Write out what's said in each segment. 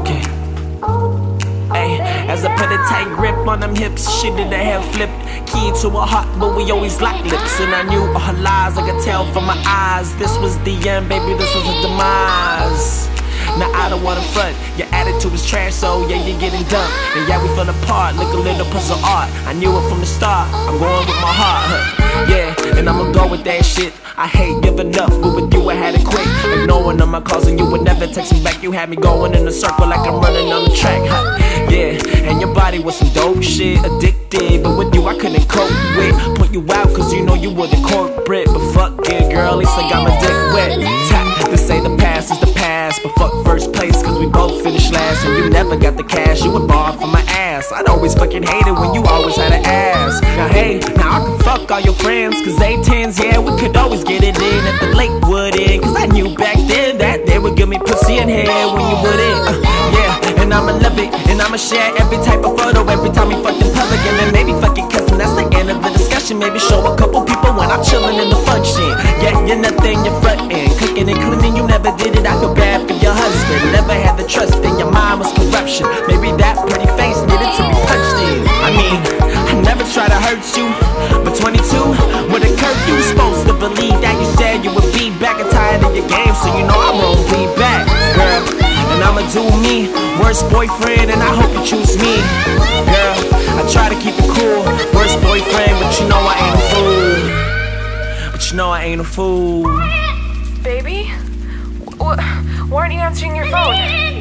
Okay. Ay, as I put a tight grip on them hips, shit that I have flipped. Key to her heart, but we always lock lips. And I knew all her lies, I could tell from my eyes. This was the end, baby, this was a demise. Now I don't wanna front, your attitude is trash, so yeah, you're getting dumped. And yeah, we fell apart, look a little puzzle art. I knew it from the start, I'm going with my heart, huh? Yeah, and I'ma go with that shit. I hate giving up, but with you I had to quit. Ignoring all my calls and you would never text me back. You had me going in a circle like I'm running on the track, huh? Yeah, and your body was some dope shit, addicted. But with you I couldn't cope with. Put you out cause you know you were the corporate. But fuck it, girl, at least I got my dick wet. Tap, they say the past is the past, but fuck first place cause we both finished last. And you never got the cash, you would borrow from my ass. I'd always fucking hate it when you always had an ass. Now hey, now I can fuck all your friends cause they tens, yeah, we could always get it in at the Lakewood Inn. Cause I knew back then that they would give me pussy and head when you would in. Yeah, and I'ma love it, and I'ma share every type of photo every time we fuck in public. And then maybe fucking cussing, that's the end of the discussion. Maybe show a couple people when I'm chilling in the function. Yeah, you're nothing, you're frontin', cooking and cleaning, you never did it. I feel bad for your husband, never had the trust in your mind was corruption. Maybe that pretty face needed to be punched in. I mean, I never try to hurt you, but 22 with a curfew, supposed to believe that you said you would be back. I'm tired of your game, so you know I won't be back, girl. And I'ma do me, worst boyfriend, and I hope you choose me, girl. I try to keep it cool, worst boyfriend, but you know I ain't a fool. But you know I ain't a fool. Baby? Why aren't you answering your phone?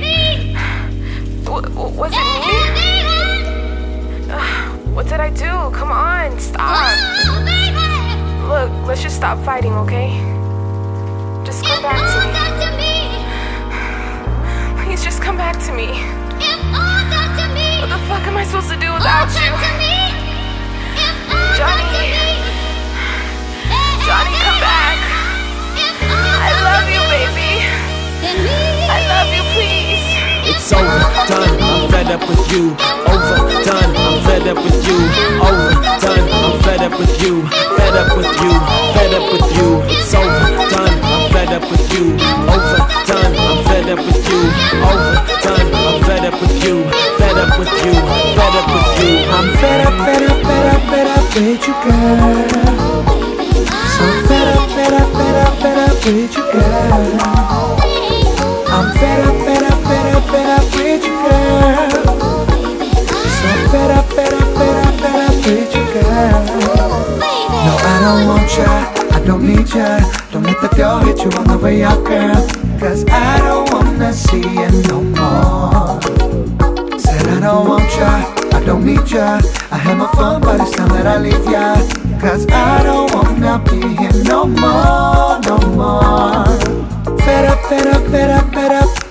Was it me? What did I do? Come on, stop. Look, let's just stop fighting, okay? Just come back to me. Please just come back to me. What the fuck am I supposed to do without you? Johnny, come back. I love you, baby. I love you, please. It's overdone, I'm fed up with you. Overdone, I'm fed up with you. Overdone, I'm fed up with you. Fed up with you, fed up with you. It's overdone, I'm fed up with you. Overdone, I'm fed up with you. Overdone, I'm fed up with you. Fed up with you, fed up with you. I'm fed up with you, girl. So fed up with you, girl. I'm fed up with you, girl. So fed up with you, girl. No, I don't want ya, I don't need ya. Don't let the girl hit you on the way out, girl. Cause I don't wanna see you no more. Said I don't want ya, I don't need ya. I had my fun, but it's time that I leave ya. Cause I don't wanna be here no more, no more. Fed up